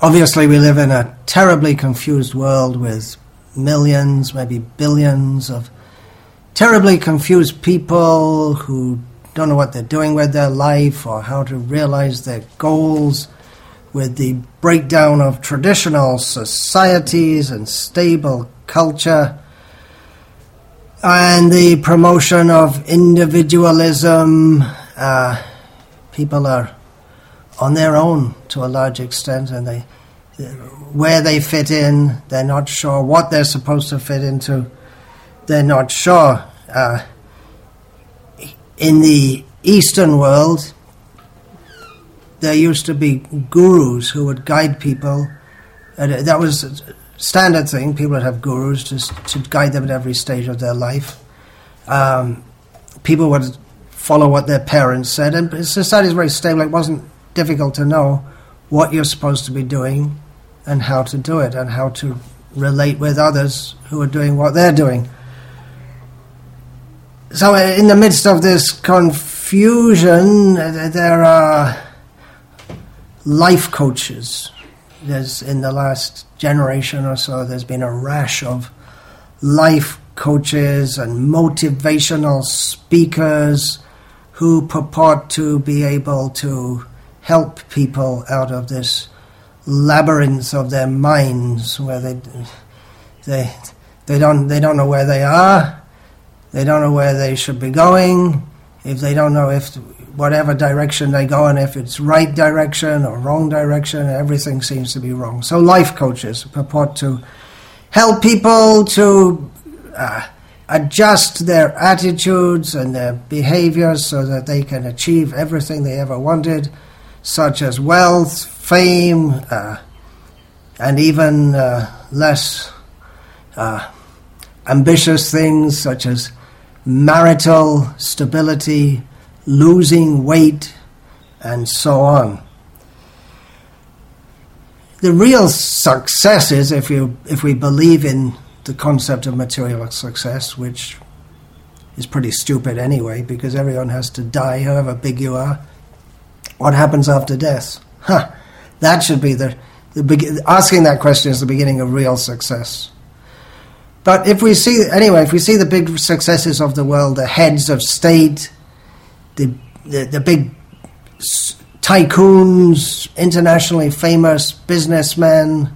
Obviously, we live in a terribly confused world with millions, maybe billions of terribly confused people who don't know what they're doing with their life or how to realize their goals, with the breakdown of traditional societies and stable culture, and the promotion of individualism. People are on their own to a large extent, and where they fit in, they're not sure what they're supposed to fit into. They're not sure. In the Eastern world, there used to be gurus who would guide people. That was a standard thing. People would have gurus to guide them at every stage of their life. People would follow what their parents said, and society is very stable. It wasn't difficult to know what you're supposed to be doing and how to do it and how to relate with others who are doing what they're doing. So in the midst of this confusion, there are life coaches. In the last generation or so, there's been a rash of life coaches and motivational speakers who purport to be able to help people out of this labyrinth of their minds, where they don't know where they are, they don't know where they should be going, if they don't know if whatever direction they go in, if it's right direction or wrong direction, everything seems to be wrong. So life coaches purport to help people to adjust their attitudes and their behaviors so that they can achieve everything they ever wanted, such as wealth, fame, and even less ambitious things such as marital stability, losing weight, and so on. The real success is if we believe in the concept of material success, which is pretty stupid anyway, because everyone has to die, however big you are. What happens after death? That should be asking that question is the beginning of real success. But if we see the big successes of the world, the heads of state, the big tycoons, internationally famous businessmen,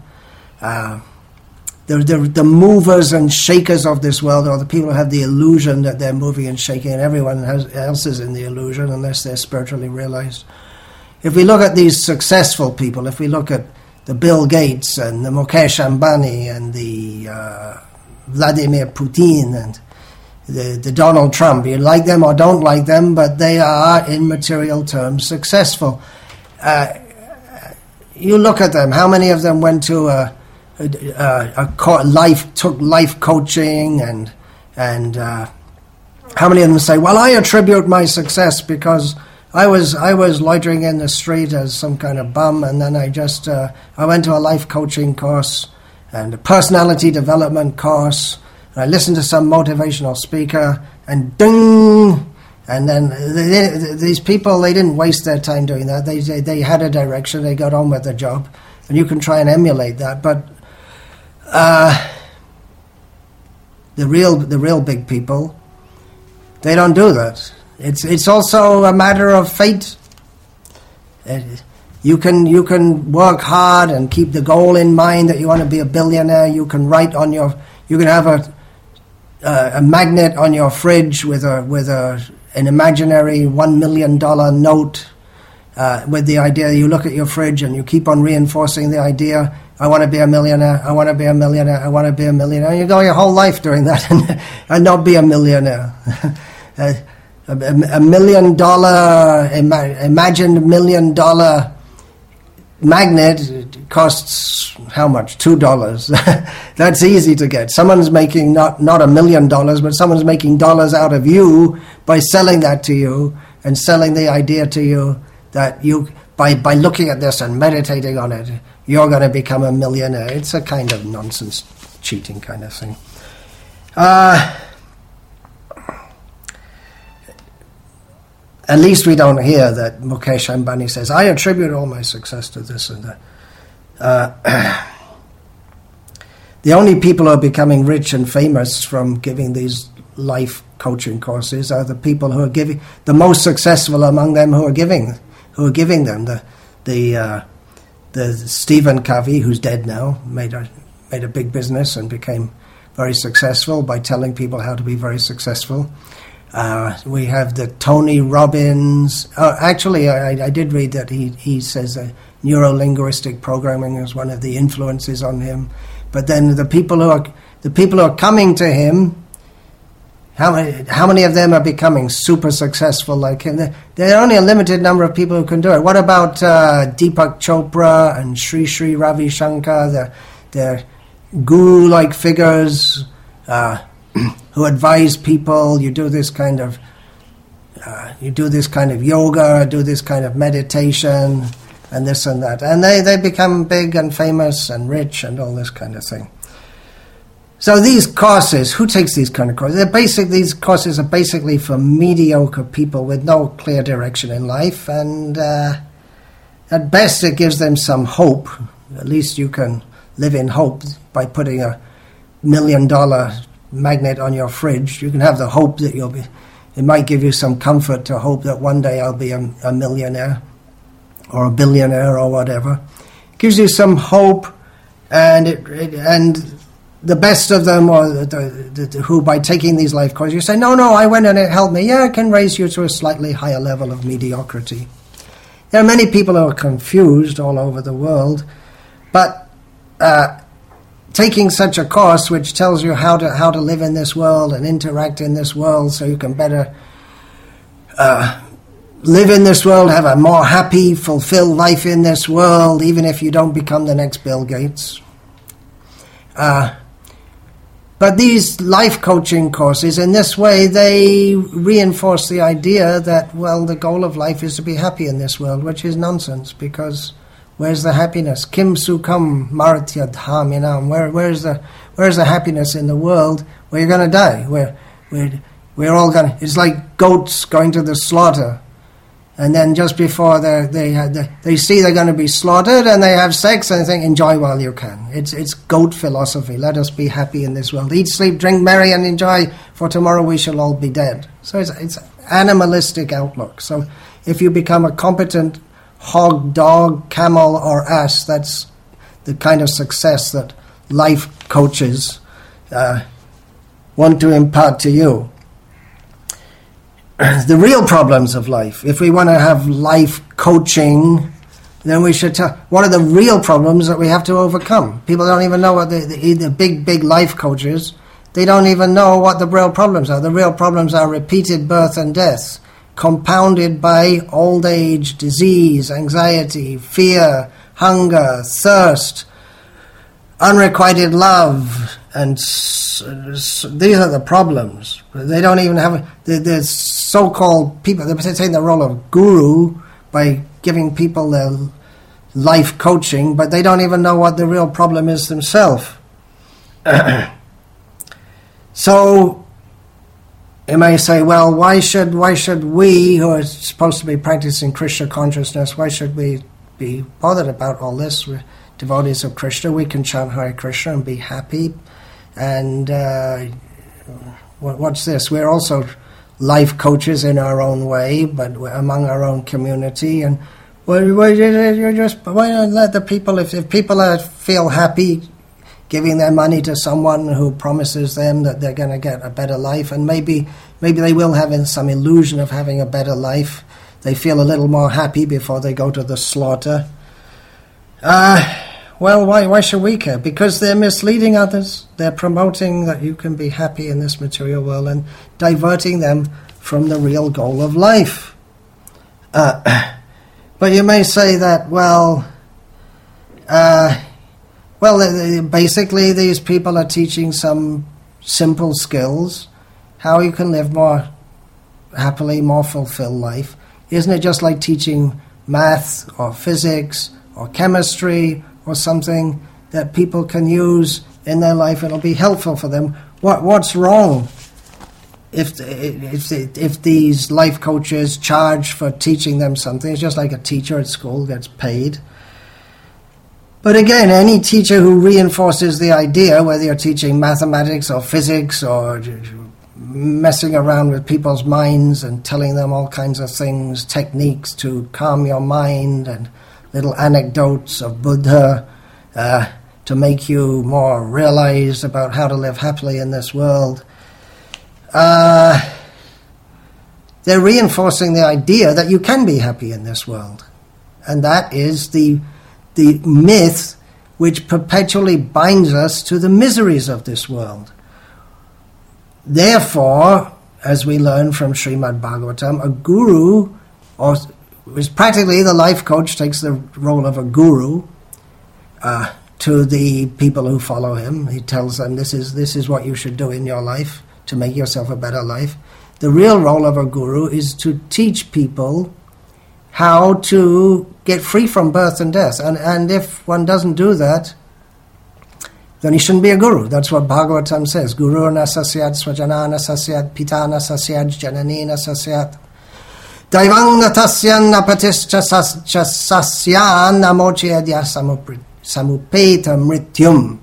the movers and shakers of this world, or the people who have the illusion that they're moving and shaking, and everyone else is in the illusion unless they're spiritually realized. If we look at these successful people, if we look at the Bill Gates and the Mukesh Ambani and the Vladimir Putin and the Donald Trump, you like them or don't like them, but they are, in material terms, successful. You look at them. How many of them went to took life coaching, and how many of them say, "Well, I attribute my success because I was loitering in the street as some kind of bum, and then I went to a life coaching course and a personality development course, and I listened to some motivational speaker, and ding." And then these people, they didn't waste their time doing that. They had a direction. They got on with their job, and you can try and emulate that. But the real big people, they don't do that. It's also a matter of fate. You can work hard and keep the goal in mind that you want to be a billionaire. You can you can have a magnet on your fridge with an imaginary $1 million note with the idea. You look at your fridge and you keep on reinforcing the idea, I want to be a millionaire, I want to be a millionaire, I want to be a millionaire. And you go your whole life doing that and not be a millionaire. $1 million, imagined $1 million magnet costs how much? $2. That's easy to get. Someone's making not $1 million, but someone's making dollars out of you by selling that to you and selling the idea to you that you, by looking at this and meditating on it, you're going to become a millionaire. It's a kind of nonsense, cheating kind of thing. At least we don't hear that Mukesh Ambani says, I attribute all my success to this and that. The only people who are becoming rich and famous from giving these life coaching courses are the people who are giving, the most successful among them who are giving them. The Stephen Covey, who's dead now, made a big business and became very successful by telling people how to be very successful. We have the Tony Robbins. Actually, I did read that he says neuro-linguistic programming is one of the influences on him. But then the people who are coming to him, how many of them are becoming super successful like him? There are only a limited number of people who can do it. What about Deepak Chopra and Sri Sri Ravi Shankar? They're guru-like figures who advise people. You do this kind of yoga, do this kind of meditation, and this and that, and they become big and famous and rich and all this kind of thing. So these courses, who takes these kind of courses? These courses are basically for mediocre people with no clear direction in life, and at best it gives them some hope. At least you can live in hope by putting a $1 million magnet on your fridge. You can have the hope that you'll be. It might give you some comfort to hope that one day I'll be a millionaire or a billionaire or whatever. It gives you some hope, and the best of them, or who by taking these life courses, you say, no, I went and it helped me. Yeah, it can raise you to a slightly higher level of mediocrity. There are many people who are confused all over the world, but taking such a course which tells you how to live in this world and interact in this world so you can better live in this world, have a more happy, fulfilled life in this world, even if you don't become the next Bill Gates. But these life coaching courses, in this way, they reinforce the idea that, well, the goal of life is to be happy in this world, which is nonsense, because where's the happiness? Kim sukham maratya dhaminam. Where's the happiness in the world where you're going to die? We're all going to. It's like goats going to the slaughter, and then just before they see they're going to be slaughtered, and they have sex, and they think, enjoy while you can. It's goat philosophy. Let us be happy in this world. Eat, sleep, drink, marry, and enjoy, for tomorrow we shall all be dead. So it's animalistic outlook. So if you become a competent hog, dog, camel, or ass, that's the kind of success that life coaches want to impart to you. The real problems of life, if we want to have life coaching, then we should tell what are the real problems that we have to overcome. People don't even know what the big life coaches, they don't even know what the real problems are. The real problems are repeated birth and death, compounded by old age, disease, anxiety, fear, hunger, thirst, unrequited love, and these are the problems. They don't even have the so-called people. They're taking the role of guru by giving people their life coaching, but they don't even know what the real problem is themselves. So you may say, well, why should we, who are supposed to be practicing Krishna consciousness, why should we be bothered about all this? We're devotees of Krishna. We can chant Hare Krishna and be happy. And what's this? We're also life coaches in our own way, but among our own community. And why not let the people, if people feel happy giving their money to someone who promises them that they're going to get a better life, and maybe they will have some illusion of having a better life. They feel a little more happy before they go to the slaughter. Well, why should we care? Because they're misleading others. They're promoting that you can be happy in this material world and diverting them from the real goal of life. But you may say that, basically these people are teaching some simple skills, how you can live more happily, more fulfilled life. Isn't it just like teaching math or physics or chemistry or something that people can use in their life? It'll be helpful for them. What's wrong if these life coaches charge for teaching them something? It's just like a teacher at school gets paid. But again, any teacher who reinforces the idea, whether you're teaching mathematics or physics or messing around with people's minds and telling them all kinds of things, techniques to calm your mind and little anecdotes of Buddha to make you more realized about how to live happily in this world, they're reinforcing the idea that you can be happy in this world. And that is the myth which perpetually binds us to the miseries of this world. Therefore, as we learn from Srimad Bhagavatam, a guru, or is practically the life coach, takes the role of a guru to the people who follow him. He tells them this is what you should do in your life to make yourself a better life. The real role of a guru is to teach people how to get free from birth and death. And if one doesn't do that, then he shouldn't be a guru. That's what Bhagavatam says. Guru na sasyat, swajana na sasyat, pita na sasyat, janani na sasyat. Daivanga tasyan napatischa sasyan namochedya samupeta mrityum.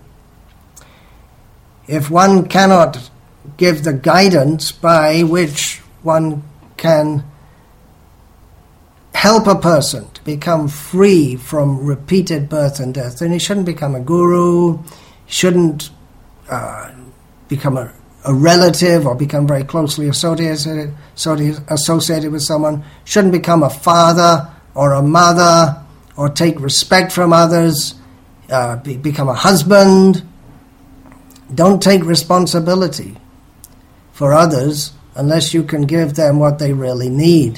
If one cannot give the guidance by which one can help a person to become free from repeated birth and death, then he shouldn't become a guru, shouldn't become a relative or become very closely associated with someone, shouldn't become a father or a mother or take respect from others, become a husband. Don't take responsibility for others unless you can give them what they really need.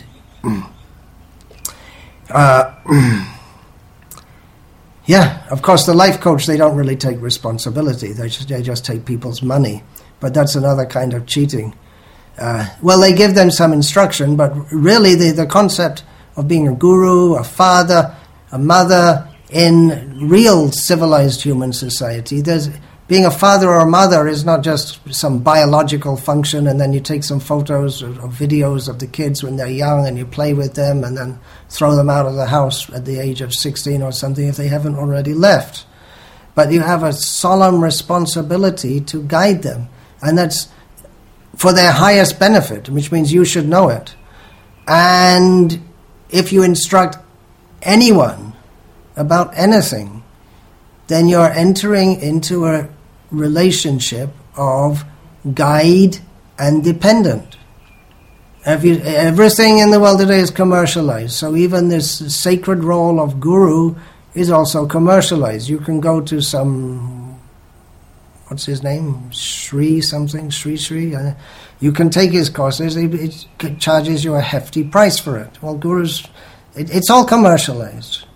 Yeah, of course, the life coach, they don't really take responsibility. They just take people's money. But that's another kind of cheating. Well, they give them some instruction, but really the concept of being a guru, a father, a mother, in real civilized human society, being a father or a mother is not just some biological function and then you take some photos or videos of the kids when they're young and you play with them and then throw them out of the house at the age of 16 or something if they haven't already left. But you have a solemn responsibility to guide them, and that's for their highest benefit, which means you should know it. And if you instruct anyone about anything, then you're entering into a relationship of guide and dependent. Everything in the world today is commercialized, so even this sacred role of guru is also commercialized. You can go to some, what's his name, Sri. You can take his courses, it charges you a hefty price for it. Well, gurus, it's all commercialized.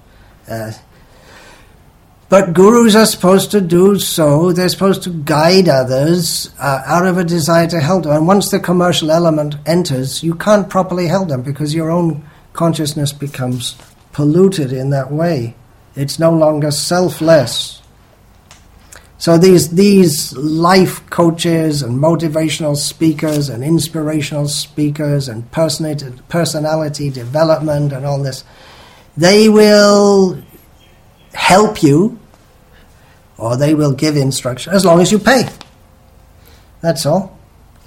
But gurus are supposed to do so. They're supposed to guide others out of a desire to help them. And once the commercial element enters, you can't properly help them because your own consciousness becomes polluted in that way. It's no longer selfless. So these life coaches and motivational speakers and inspirational speakers and personality development and all this, they will help you, or they will give instruction as long as you pay. That's all.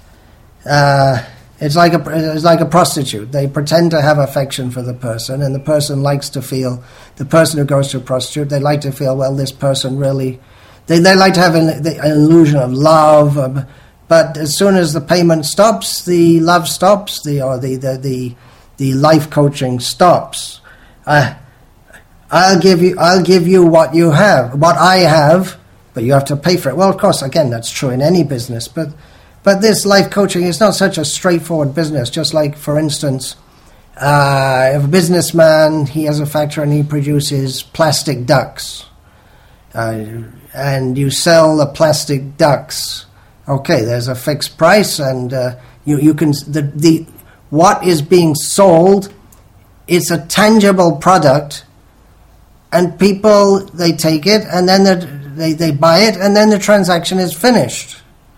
It's like a prostitute. They pretend to have affection for the person, and the person likes to feel, the person who goes to a prostitute, they like to feel, well, this person really, they like to have an illusion of love, but as soon as the payment stops, the love stops, the life coaching stops. I'll give you what you have, what I have, but you have to pay for it. Well, of course, again, that's true in any business, but this life coaching is not such a straightforward business. Just like, for instance, if a businessman, he has a factory and he produces plastic ducks, and you sell the plastic ducks. Okay, there's a fixed price, and you can what is being sold, it's a tangible product. And people, they take it, and then they buy it, and then the transaction is finished.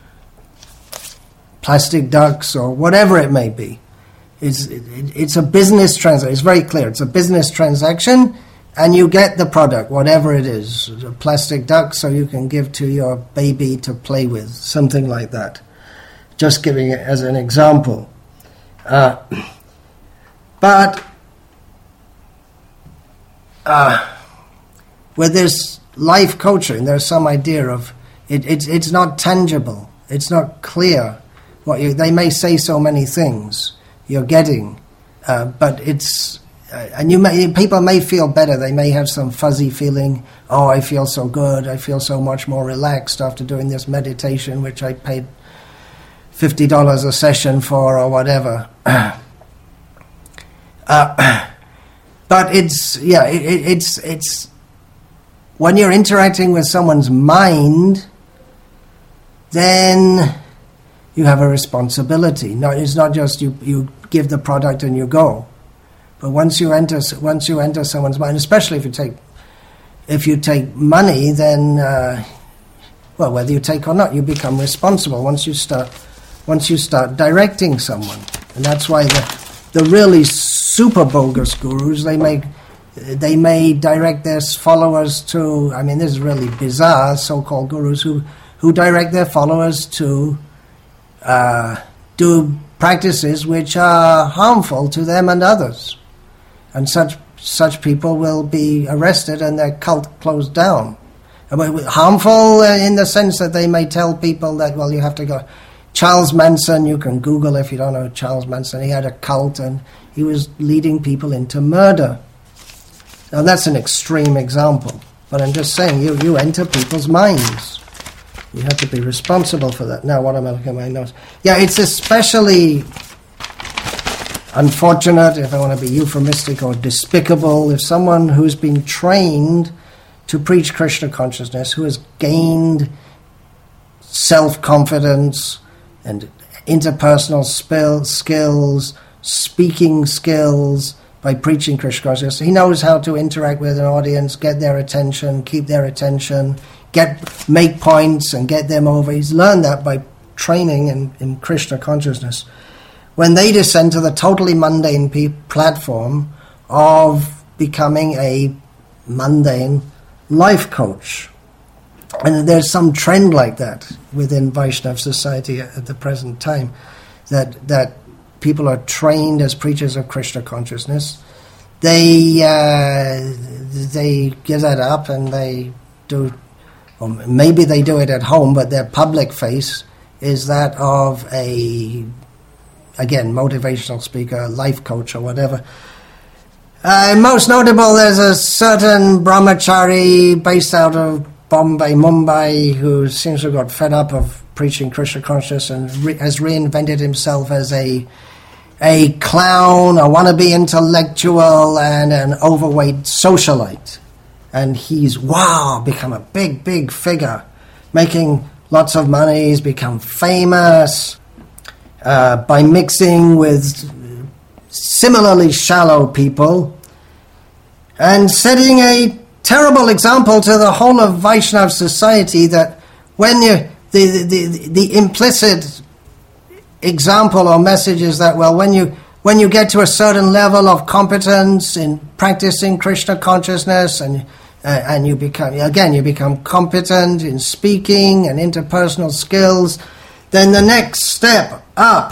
Plastic ducks, or whatever it may be. It's a business transaction. It's very clear. It's a business transaction, and you get the product, whatever it is, a plastic duck so you can give to your baby to play with, something like that. Just giving it as an example. But with this life coaching, there's some idea of it's not tangible, it's not clear. They may say so many things you're getting, but it's and people may feel better. They may have some fuzzy feeling. Oh, I feel so good. I feel so much more relaxed after doing this meditation, which I paid $50 a session for, or whatever. But it's when you're interacting with someone's mind, then you have a responsibility. No, it's not just you give the product and you go. But once you enter someone's mind, especially if you take money, then whether you take or not, you become responsible once you start directing someone. And that's why the really super bogus gurus, they may direct their followers to, I mean, this is really bizarre, so-called gurus who direct their followers to do practices which are harmful to them and others. And such people will be arrested and their cult closed down. Harmful in the sense that they may tell people that, well, you have to go. Charles Manson, you can Google if you don't know Charles Manson, he had a cult and he was leading people into murder. Now that's an extreme example, but I'm just saying you enter people's minds. You have to be responsible for that. Now what am I looking at my notes? Yeah, it's especially unfortunate, if I want to be euphemistic, or despicable, if someone who's been trained to preach Krishna consciousness, who has gained self-confidence and interpersonal skills, speaking skills by preaching Krishna consciousness. He knows how to interact with an audience, get their attention, keep their attention, make points and get them over. He's learned that by training in Krishna consciousness. When they descend to the totally mundane platform of becoming a mundane life coach. And there's some trend like that within Vaishnava society at the present time, that people are trained as preachers of Krishna consciousness. They give that up and they do, or maybe they do it at home, but their public face is that of a, again, motivational speaker, life coach or whatever. Most notable, there's a certain brahmachari based out of Mumbai, who seems to have got fed up of preaching Krishna consciousness and has reinvented himself as a clown, a wannabe intellectual, and an overweight socialite. And he's, become a big figure, making lots of money. He's become famous by mixing with similarly shallow people and setting a terrible example to the whole of Vaishnava society, that when the implicit example or message is that, well, when you get to a certain level of competence in practicing Krishna consciousness and you become competent in speaking and interpersonal skills, then the next step up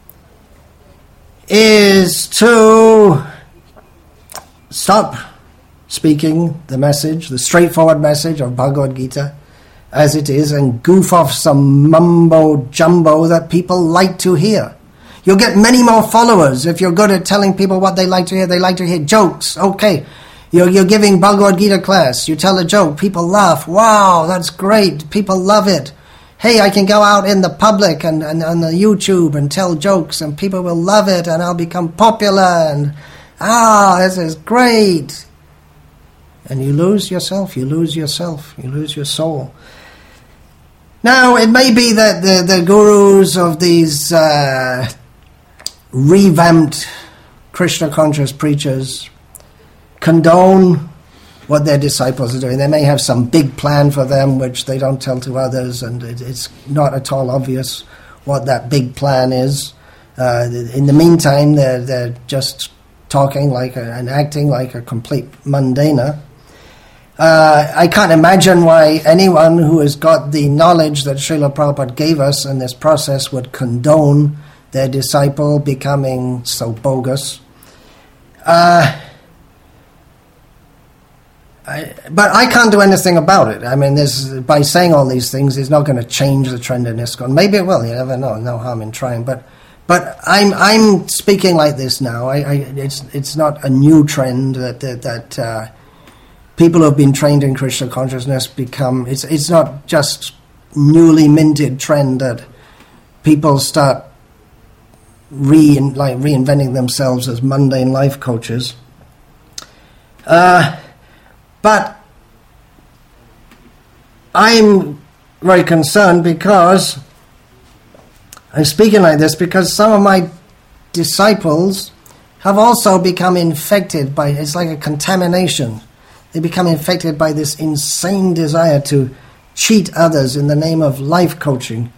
is to stop speaking the message, the straightforward message of Bhagavad Gita as it is, and goof off some mumbo-jumbo that people like to hear. You'll get many more followers if you're good at telling people what they like to hear. They like to hear jokes. Okay, you're giving Bhagavad Gita class. You tell a joke. People laugh. Wow, that's great. People love it. Hey, I can go out in the public and on the YouTube and tell jokes and people will love it and I'll become popular and, this is great. And you lose yourself, you lose your soul. Now, it may be that the gurus of these revamped Krishna conscious preachers condone what their disciples are doing. They may have some big plan for them which they don't tell to others, and it's not at all obvious what that big plan is. In the meantime, they're just talking and acting like a complete mundaner. I can't imagine why anyone who has got the knowledge that Srila Prabhupada gave us in this process would condone their disciple becoming so bogus. But I can't do anything about it. I mean, by saying all these things, it's not going to change the trend in ISKCON. Maybe it will. You never know. No harm in trying. But I'm speaking like this now. It's not a new trend that people who have been trained in Krishna consciousness become. It's not just newly minted trend that people start reinventing themselves as mundane life coaches. But I'm very concerned because I'm speaking like this because some of my disciples have also become infected by, it's like a contamination. They become infected by this insane desire to cheat others in the name of life coaching.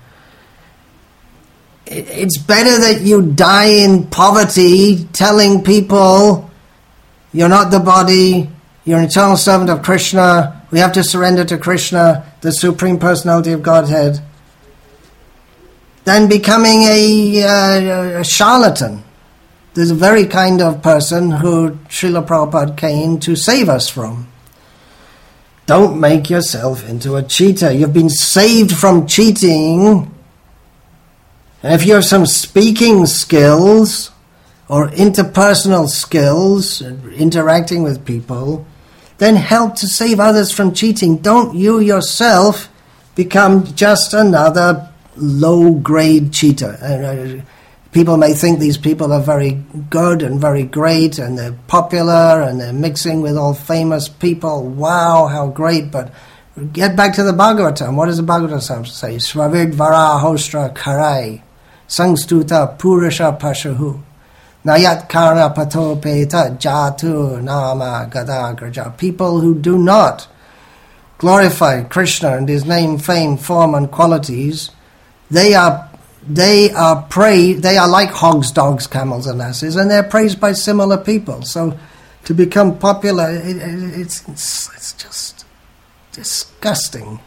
It's better that you die in poverty telling people you're not the body, you're an eternal servant of Krishna, we have to surrender to Krishna, the Supreme Personality of Godhead, than becoming a charlatan. There's a very kind of person who Srila Prabhupada came to save us from. Don't make yourself into a cheater. You've been saved from cheating. And if you have some speaking skills or interpersonal skills, interacting with people, then help to save others from cheating. Don't you yourself become just another low-grade cheater. People may think these people are very good and very great and they're popular and they're mixing with all famous people. Wow, how great. But get back to the Bhagavatam. What does the Bhagavatam say? Svavid varahostra karai sangstuta purusha pashahu nayat karna patopeta jatu nama gadagraja. People who do not glorify Krishna and his name, fame, form and qualities, they are praised. They are like hogs, dogs, camels and asses, and they're praised by similar people. So to become popular, it's just disgusting.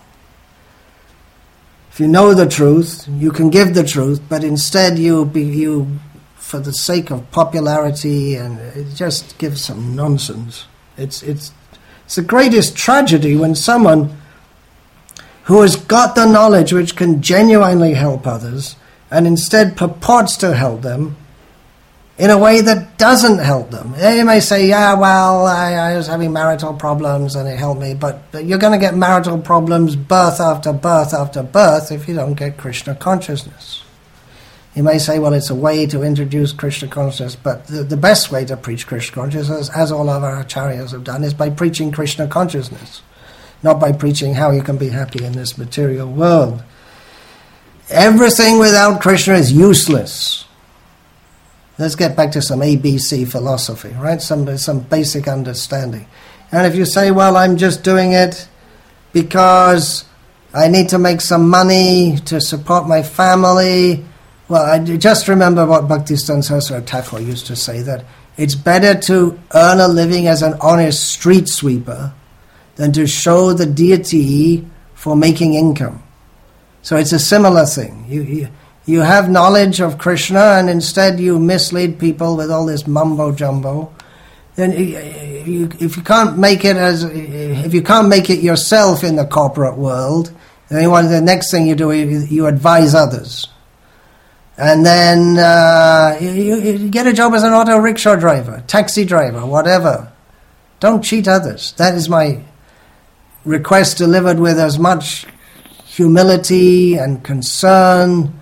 If you know the truth, you can give the truth, but instead you for the sake of popularity, and it just gives some nonsense. It's the greatest tragedy when someone who has got the knowledge which can genuinely help others and instead purports to help them in a way that doesn't help them. You may say, yeah, well, I was having marital problems and it helped me, but you're going to get marital problems birth after birth after birth if you don't get Krishna consciousness. You may say, well, it's a way to introduce Krishna consciousness, but the best way to preach Krishna consciousness, as all of our acharyas have done, is by preaching Krishna consciousness, not by preaching how you can be happy in this material world. Everything without Krishna is useless. Let's get back to some ABC philosophy, right? Some basic understanding. And if you say, well, I'm just doing it because I need to make some money to support my family, well, I just remember what Bhaktisiddhanta Saraswati Thakur used to say, that it's better to earn a living as an honest street sweeper than to show the deity for making income. So it's a similar thing. You have knowledge of Krishna and instead you mislead people with all this mumbo jumbo. Then if you can't make it yourself in the corporate world, then the next thing you do is you advise others. And then you get a job as an auto rickshaw driver, taxi driver, whatever. Don't cheat others. That is my request, delivered with as much humility and concern.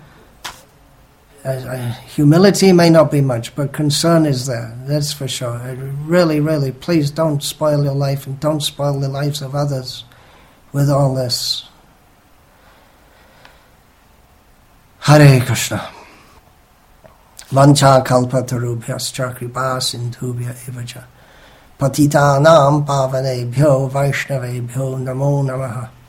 Humility may not be much, but concern is there, that's for sure. Really, really, please don't spoil your life and don't spoil the lives of others with all this. Hare Krishna. Vancha kalpatarubhyascha kripa sindhubhya evacha patitanam pavanebhyo vaishnavebhyo namo namaha.